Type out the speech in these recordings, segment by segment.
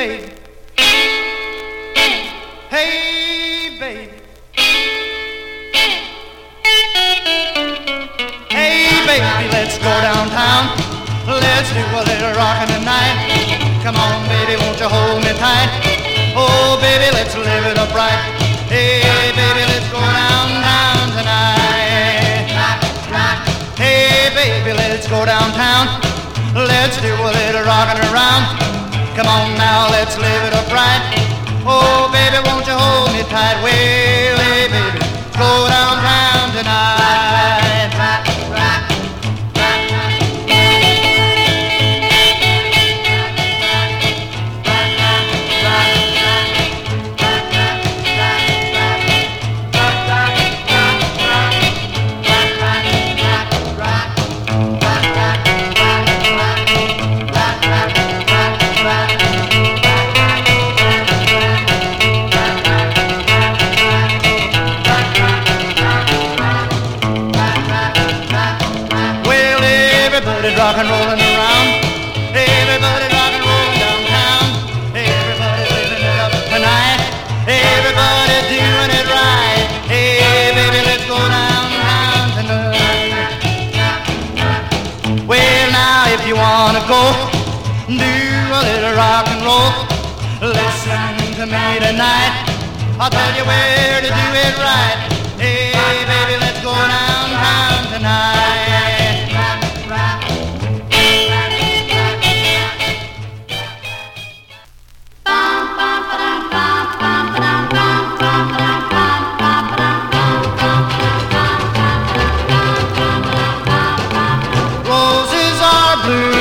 baby. Hey, baby. Hey, baby, let's go downtown. Let's do a little rockin' tonight. Come on, baby, won't you hold me tight? Oh, baby, let's live it up right. Hey, baby, let's go downtown tonight. Hey, baby, let's go downtown. Let's do a little rockin' around. Come on now, let's live it up right. Oh, baby, won't you hold me tight? Well, hey, baby, let's go downtown tonight. Everybody's rock and rollin' around. Everybody's rock and rollin' downtown. Everybody's living it up tonight. Everybody's doing it right. Hey, baby, let's go downtown tonight. Well, now, if you wanna go do a little rock and roll, listen to me tonight. I'll tell you where to do it right. Hey, baby, let's go downtown tonight.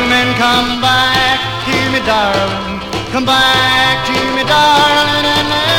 Come back to me, darling. Come back to me, darling, and